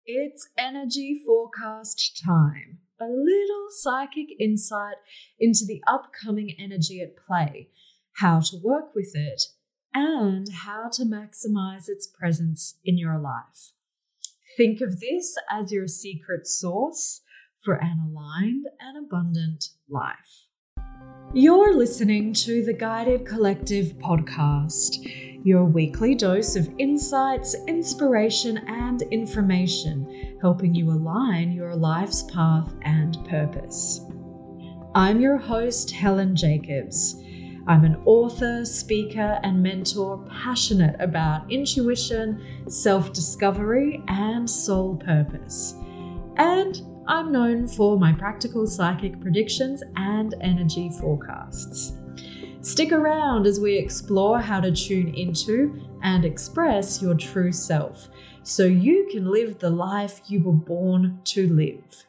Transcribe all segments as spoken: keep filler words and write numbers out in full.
It's energy forecast time, a little psychic insight into the upcoming energy at play, how to work with it, and how to maximize its presence in your life. Think of this as your secret sauce for an aligned and abundant life. You're listening to the Guided Collective podcast, your weekly dose of insights, inspiration, and information, helping you align your life's path and purpose. I'm your host, Helen Jacobs. I'm an author, speaker, and mentor passionate about intuition, self-discovery, and soul purpose. And I'm known for my practical psychic predictions and energy forecasts. Stick around as we explore how to tune into and express your true self so you can live the life you were born to live.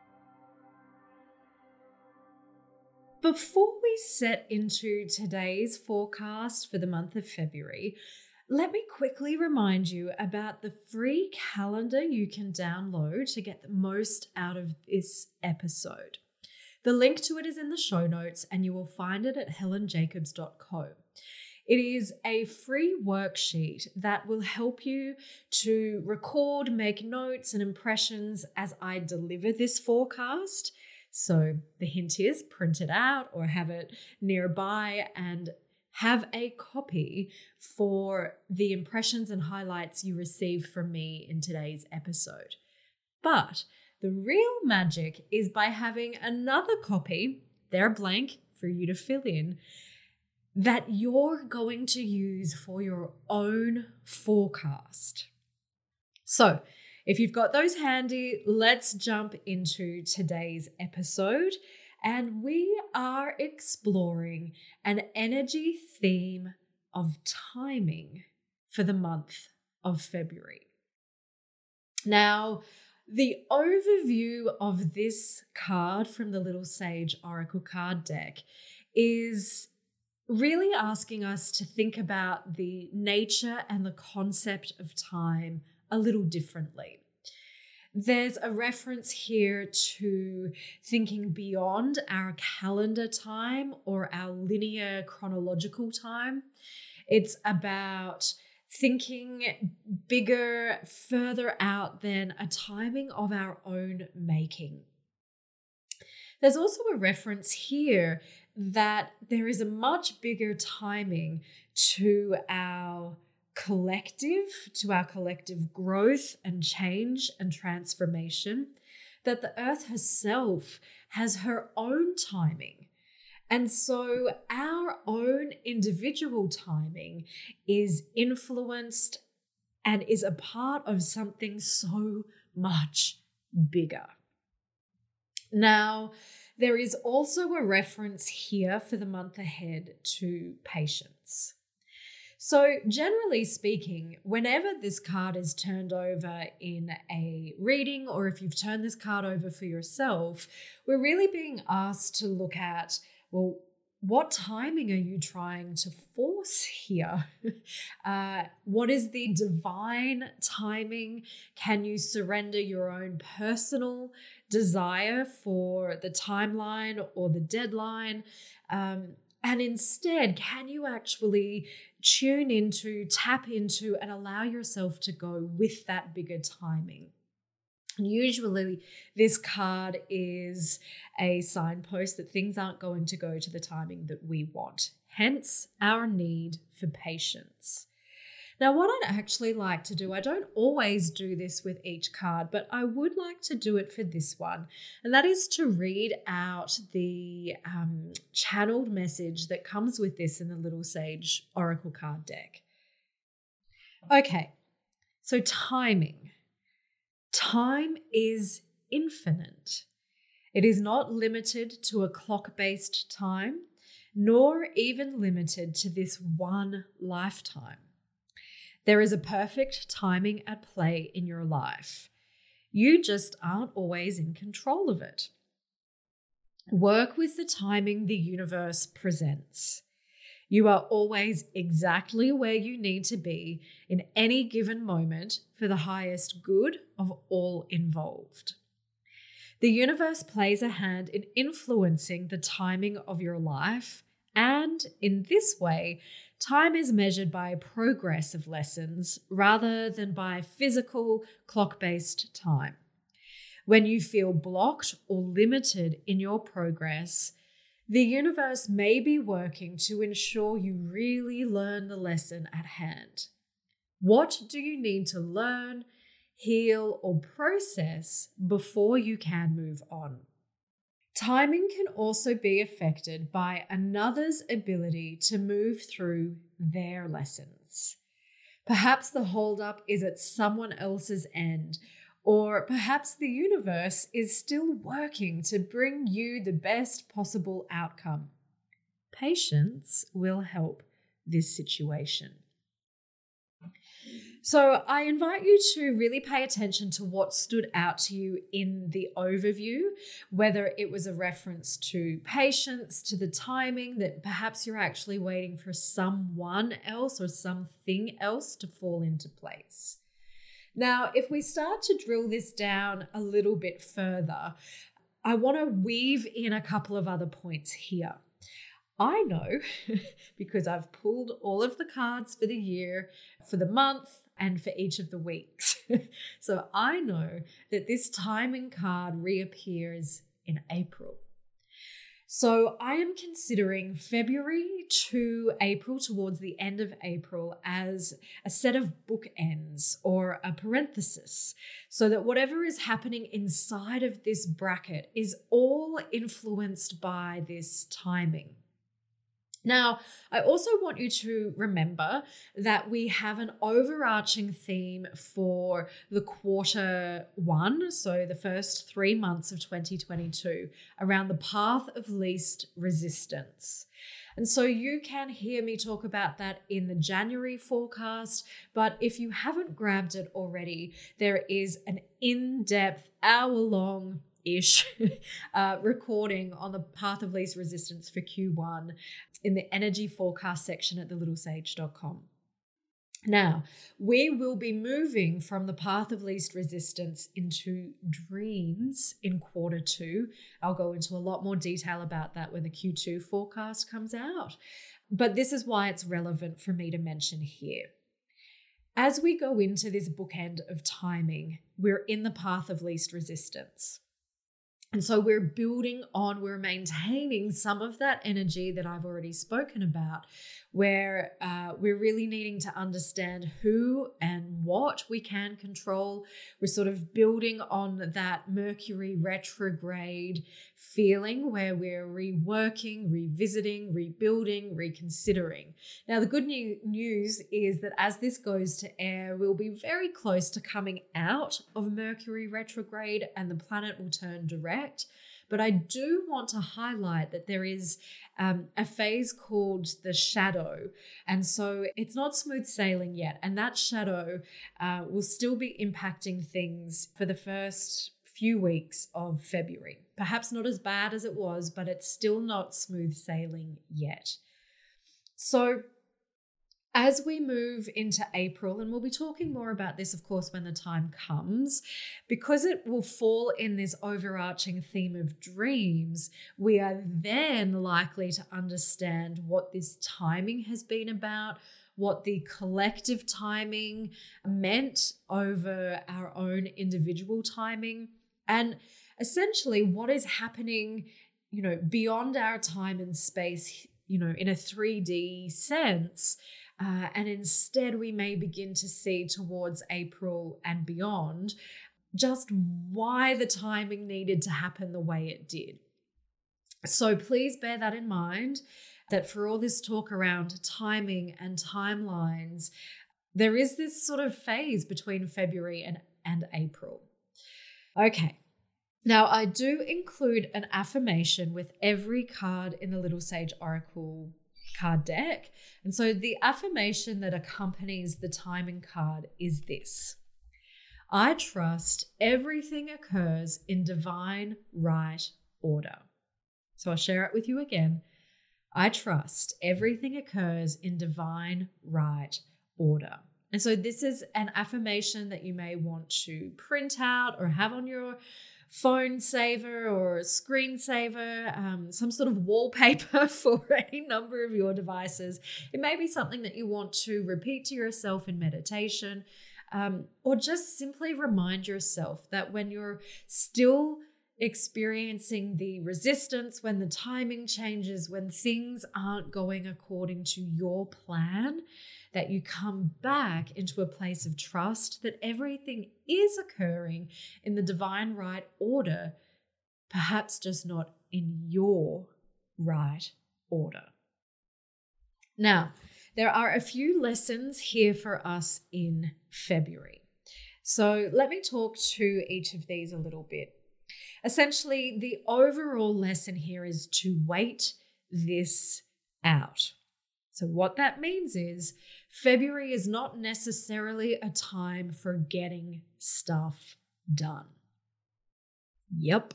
Before we set into today's forecast for the month of February, let me quickly remind you about the free calendar you can download to get the most out of this episode. The link to it is in the show notes and you will find it at helen jacobs dot co. It is a free worksheet that will help you to record, make notes and impressions as I deliver this forecast. So the hint is print it out or have it nearby and have a copy for the impressions and highlights you receive from me in today's episode. But the real magic is by having another copy, they're blank for you to fill in, that you're going to use for your own forecast. So if you've got those handy, let's jump into today's episode. And we are exploring an energy theme of timing for the month of February. Now, the overview of this card from the Little Sage Oracle card deck is really asking us to think about the nature and the concept of time a little differently. There's a reference here to thinking beyond our calendar time or our linear chronological time. It's about thinking bigger, further out than a timing of our own making. There's also a reference here that there is a much bigger timing to our collective, to our collective growth and change and transformation, that the earth herself has her own timing. And so our own individual timing is influenced and is a part of something so much bigger. Now, there is also a reference here for the month ahead to patience. So generally speaking, whenever this card is turned over in a reading, or if you've turned this card over for yourself, we're really being asked to look at, well, what timing are you trying to force here? uh, what is the divine timing? Can you surrender your own personal desire for the timeline or the deadline? Um, and instead, can you actually tune into, tap into, and allow yourself to go with that bigger timing? And usually this card is a signpost that things aren't going to go to the timing that we want, hence our need for patience. Now, what I'd actually like to do, I don't always do this with each card, but I would like to do it for this one, and that is to read out the um, channeled message that comes with this in the Little Sage Oracle card deck. Okay, so timing. Time is infinite. It is not limited to a clock-based time, nor even limited to this one lifetime. There is a perfect timing at play in your life. You just aren't always in control of it. Work with the timing the universe presents. You are always exactly where you need to be in any given moment for the highest good of all involved. The universe plays a hand in influencing the timing of your life, and in this way, time is measured by progress of lessons rather than by physical clock-based time. When you feel blocked or limited in your progress, the universe may be working to ensure you really learn the lesson at hand. What do you need to learn, heal, or process before you can move on? Timing can also be affected by another's ability to move through their lessons. Perhaps the holdup is at someone else's end, or perhaps the universe is still working to bring you the best possible outcome. Patience will help this situation. So I invite you to really pay attention to what stood out to you in the overview, whether it was a reference to patience, to the timing, that perhaps you're actually waiting for someone else or something else to fall into place. Now, if we start to drill this down a little bit further, I want to weave in a couple of other points here. I know, because I've pulled all of the cards for the year, for the month, and for each of the weeks. So I know that this timing card reappears in April. So I am considering February to April, towards the end of April, as a set of bookends or a parenthesis, so that whatever is happening inside of this bracket is all influenced by this timing. Now, I also want you to remember that we have an overarching theme for the quarter one, so the first three months of twenty twenty-two, around the path of least resistance. And so you can hear me talk about that in the January forecast, but if you haven't grabbed it already, there is an in-depth hour-long ish uh, recording on the path of least resistance for Q one in the energy forecast section at the little sage dot com. Now, we will be moving from the path of least resistance into dreams in quarter two. I'll go into a lot more detail about that when the Q two forecast comes out, but this is why it's relevant for me to mention here. As we go into this bookend of timing, we're in the path of least resistance. And so we're building on, we're maintaining some of that energy that I've already spoken about, where uh, we're really needing to understand who and what we can control. We're sort of building on that Mercury retrograde feeling where we're reworking, revisiting, rebuilding, reconsidering. Now, the good new- news is that as this goes to air, we'll be very close to coming out of Mercury retrograde and the planet will turn direct. But I do want to highlight that there is um, a phase called the shadow. And so it's not smooth sailing yet. And that shadow uh, will still be impacting things for the first few weeks of February. Perhaps not as bad as it was, but it's still not smooth sailing yet. So as we move into April, and we'll be talking more about this, of course, when the time comes, because it will fall in this overarching theme of dreams, we are then likely to understand what this timing has been about, what the collective timing meant over our own individual timing, and essentially what is happening, you know, beyond our time and space, you know, in a three D sense. Uh, and instead, we may begin to see towards April and beyond just why the timing needed to happen the way it did. So please bear that in mind, that for all this talk around timing and timelines, there is this sort of phase between February and, and April. Okay. Now, I do include an affirmation with every card in the Little Sage Oracle card deck. And so the affirmation that accompanies the timing card is this: I trust everything occurs in divine right order. So I'll share it with you again. I trust everything occurs in divine right order. And so this is an affirmation that you may want to print out or have on your phone saver or a screensaver, um, some sort of wallpaper for any number of your devices. It may be something that you want to repeat to yourself in meditation, um, or just simply remind yourself that when you're still experiencing the resistance, when the timing changes, when things aren't going according to your plan, that you come back into a place of trust that everything is occurring in the divine right order, perhaps just not in your right order. Now, there are a few lessons here for us in February. So let me talk to each of these a little bit. Essentially, the overall lesson here is to wait this out. So what that means is February is not necessarily a time for getting stuff done. Yep.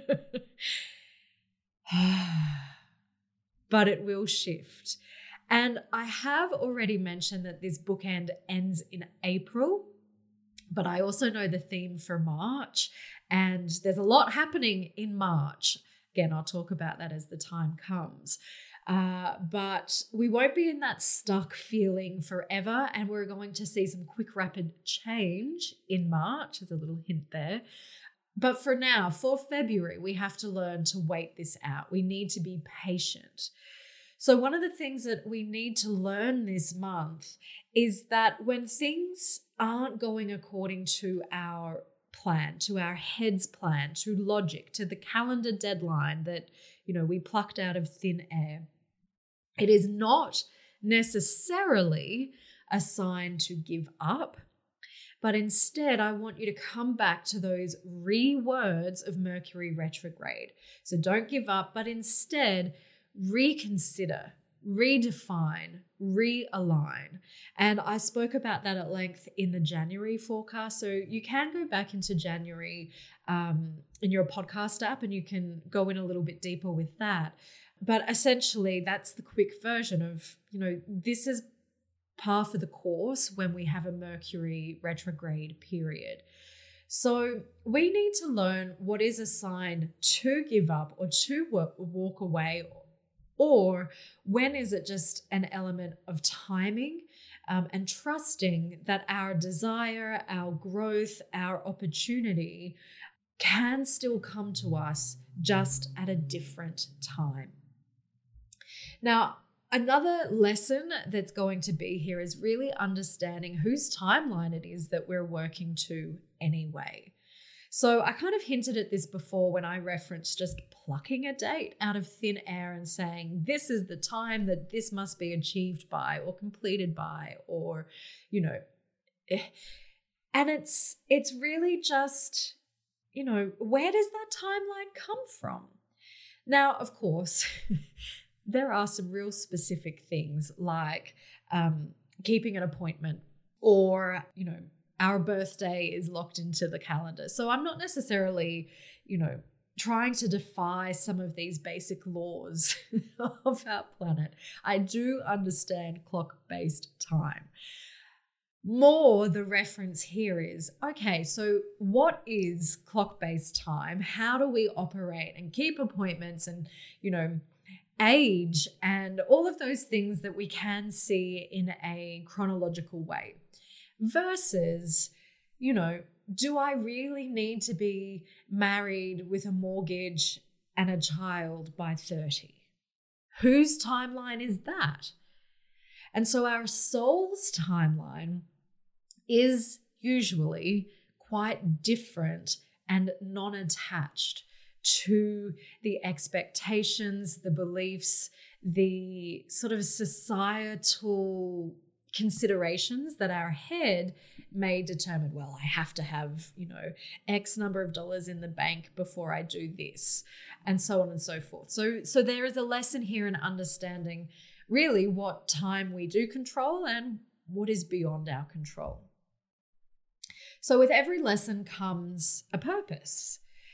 But it will shift. And I have already mentioned that this bookend ends in April, but I also know the theme for March, and there's a lot happening in March. Again, I'll talk about that as the time comes. Uh, but we won't be in that stuck feeling forever, and we're going to see some quick, rapid change in March. There's a little hint there. But for now, for February, we have to learn to wait this out. We need to be patient. So one of the things that we need to learn this month is that when things aren't going according to our plan, to our head's plan, to logic, to the calendar deadline that, you know, we plucked out of thin air, it is not necessarily a sign to give up, but instead I want you to come back to those re-words of Mercury retrograde. So don't give up, but instead reconsider, redefine, realign. And I spoke about that at length in the January forecast. So you can go back into January um, in your podcast app and you can go in a little bit deeper with that. But essentially, that's the quick version of, you know, this is par for the course when we have a Mercury retrograde period. So we need to learn what is a sign to give up or to walk away, or when is it just an element of timing um, and trusting that our desire, our growth, our opportunity can still come to us just at a different time. Now, another lesson that's going to be here is really understanding whose timeline it is that we're working to anyway. So I kind of hinted at this before when I referenced just plucking a date out of thin air and saying, this is the time that this must be achieved by or completed by, or, you know, and it's, it's really just, you know, where does that timeline come from? Now, of course, there are some real specific things like um, keeping an appointment, or, you know, our birthday is locked into the calendar. So I'm not necessarily, you know, trying to defy some of these basic laws of our planet. I do understand clock-based time. More the reference here is, okay, so what is clock-based time? How do we operate and keep appointments and, you know, age and all of those things that we can see in a chronological way? Versus, you know, do I really need to be married with a mortgage and a child by thirty? Whose timeline is that? And so our soul's timeline is usually quite different and non-attached to the expectations, the beliefs, the sort of societal considerations that our head may determine. Well, I have to have, you know, X number of dollars in the bank before I do this, and so on and so forth. So, so there is a lesson here in understanding really what time we do control and what is beyond our control. So with every lesson comes a purpose.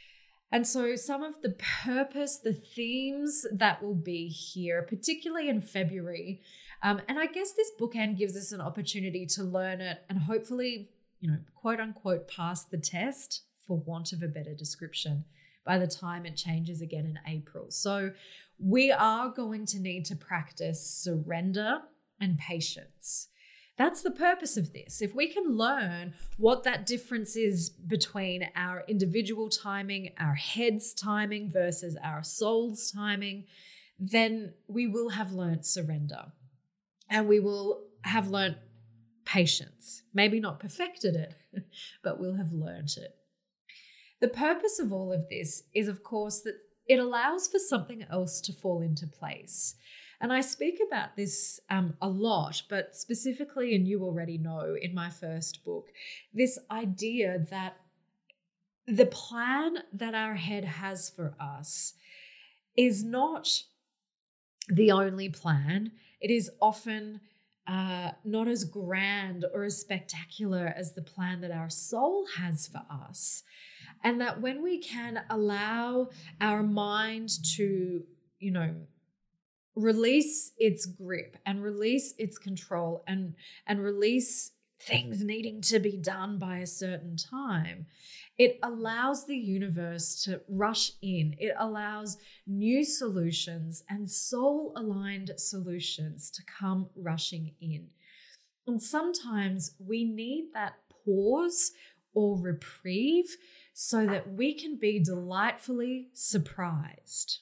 And so some of the purpose, the themes that will be here, particularly in February, um, and I guess this bookend gives us an opportunity to learn it and hopefully, you know, quote unquote, pass the test, for want of a better description, by the time it changes again in April. So we are going to need to practice surrender and patience. That's the purpose of this. If we can learn what that difference is between our individual timing, our head's timing versus our soul's timing, then we will have learnt surrender and we will have learnt patience. Maybe not perfected it, but we'll have learnt it. The purpose of all of this is, of course, that it allows for something else to fall into place. And I speak about this um, a lot, but specifically, and you already know in my first book, this idea that the plan that our head has for us is not the only plan. It is often uh, not as grand or as spectacular as the plan that our soul has for us. And that when we can allow our mind to, you know, release its grip and release its control and, and release things needing to be done by a certain time, it allows the universe to rush in. It allows new solutions and soul-aligned solutions to come rushing in. And sometimes we need that pause or reprieve so that we can be delightfully surprised.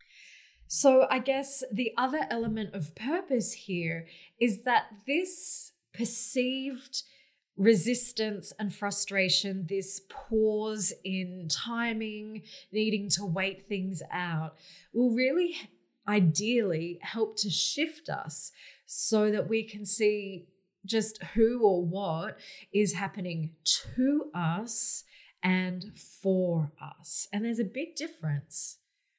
So I guess the other element of purpose here is that this perceived resistance and frustration, this pause in timing, needing to wait things out, will really ideally help to shift us so that we can see just who or what is happening to us and for us. And there's a big difference.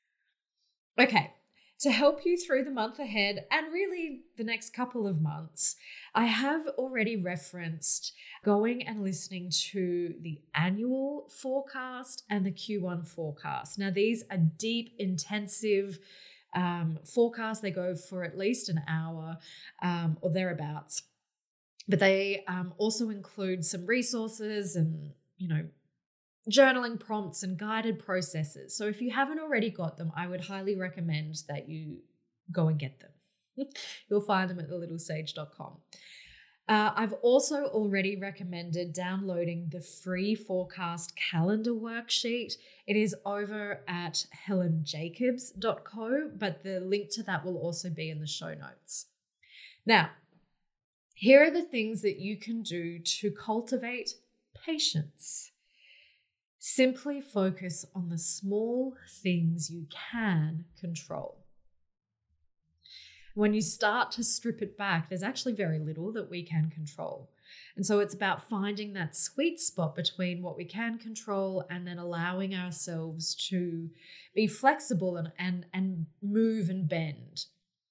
Okay. To help you through the month ahead and really the next couple of months, I have already referenced going and listening to the annual forecast and the Q one forecast. Now, these are deep, intensive um, forecasts. They go for at least an hour um, or thereabouts. But they um, also include some resources and, you know, journaling prompts and guided processes. So if you haven't already got them, I would highly recommend that you go and get them. You'll find them at the little sage dot com. Uh, I've also already recommended downloading the free forecast calendar worksheet. It is over at helen jacobs dot co, but the link to that will also be in the show notes. Now, here are the things that you can do to cultivate patience. Simply focus on the small things you can control. When you start to strip it back, there's actually very little that we can control. And so it's about finding that sweet spot between what we can control and then allowing ourselves to be flexible and, and, and move and bend.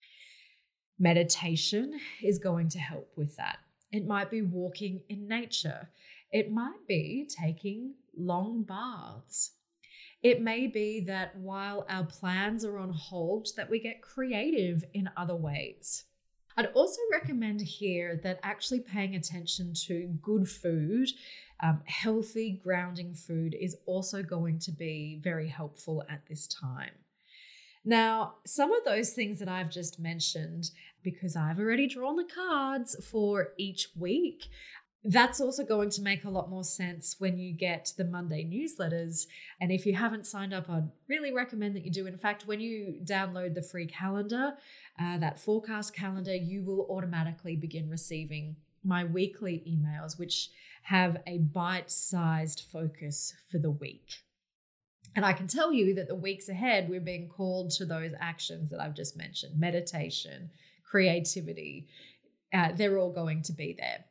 Meditation is going to help with that. It might be walking in nature. It might be taking long baths. It may be that while our plans are on hold, that we get creative in other ways. I'd also recommend here that actually paying attention to good food, um, healthy, grounding food is also going to be very helpful at this time. Now, some of those things that I've just mentioned, because I've already drawn the cards for each week, that's also going to make a lot more sense when you get the Monday newsletters. And if you haven't signed up, I'd really recommend that you do. In fact, when you download the free calendar, uh, that forecast calendar, you will automatically begin receiving my weekly emails, which have a bite-sized focus for the week. And I can tell you that the weeks ahead, we're being called to those actions that I've just mentioned: meditation, creativity. Uh, they're all going to be there.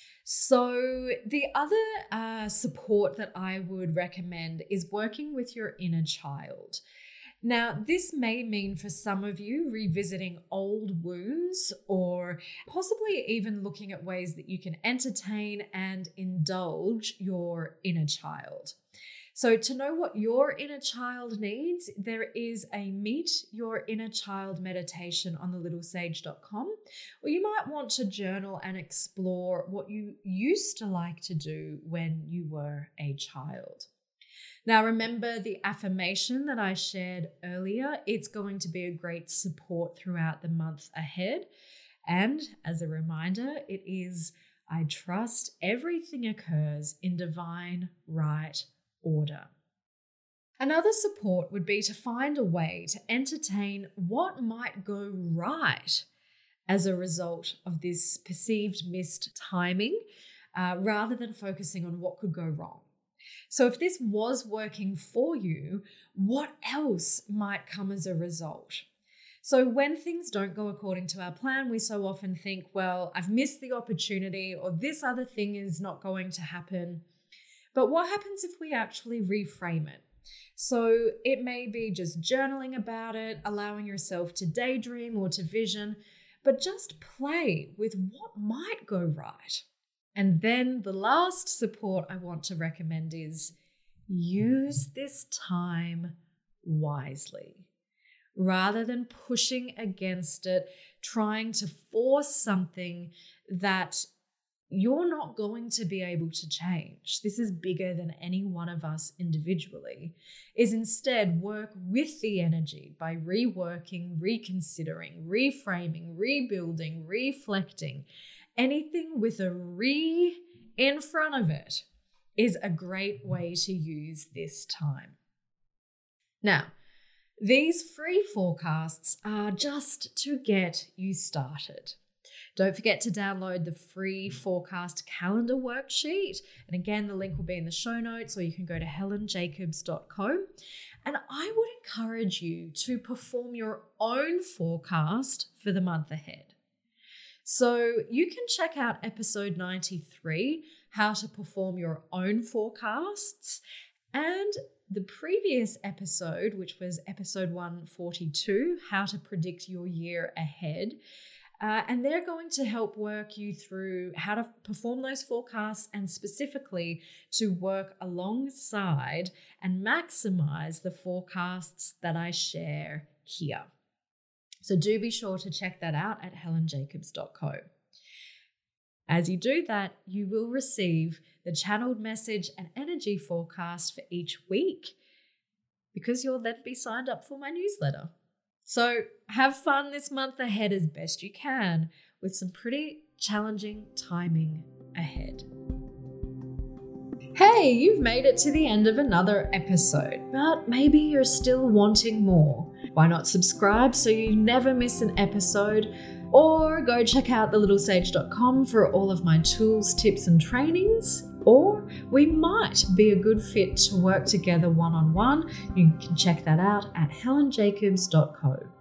So the other uh, support that I would recommend is working with your inner child. Now, this may mean for some of you revisiting old wounds or possibly even looking at ways that you can entertain and indulge your inner child. So to know what your inner child needs, there is a Meet Your Inner Child meditation on the little sage dot com, or you might want to journal and explore what you used to like to do when you were a child. Now, remember the affirmation that I shared earlier? It's going to be a great support throughout the month ahead. And as a reminder, it is, I trust everything occurs in divine right order. Another support would be to find a way to entertain what might go right as a result of this perceived missed timing, uh, rather than focusing on what could go wrong. So if this was working for you, what else might come as a result? So when things don't go according to our plan, we so often think, well, I've missed the opportunity, or this other thing is not going to happen. But what happens if we actually reframe it? So it may be just journaling about it, allowing yourself to daydream or to vision, but just play with what might go right. And then the last support I want to recommend is use this time wisely. Rather than pushing against it, trying to force something that you're not going to be able to change. This is bigger than any one of us individually. Is instead work with the energy by reworking, reconsidering, reframing, rebuilding, reflecting. Anything with a re in front of it is a great way to use this time. Now, these free forecasts are just to get you started. Don't forget to download the free forecast calendar worksheet. And again, the link will be in the show notes, or you can go to helen jacobs dot co. And I would encourage you to perform your own forecast for the month ahead. So you can check out episode ninety-three, how to perform your own forecasts, and the previous episode, which was episode one forty-two, how to predict your year ahead. Uh, and they're going to help work you through how to perform those forecasts, and specifically to work alongside and maximize the forecasts that I share here. So do be sure to check that out at helen jacobs dot co. As you do that, you will receive the channeled message and energy forecast for each week, because you'll then be signed up for my newsletter. So have fun this month ahead as best you can, with some pretty challenging timing ahead. Hey, you've made it to the end of another episode, but maybe you're still wanting more. Why not subscribe so you never miss an episode? Or go check out the little sage dot com for all of my tools, tips, and trainings. Or we might be a good fit to work together one-on-one. You can check that out at helen jacobs dot co.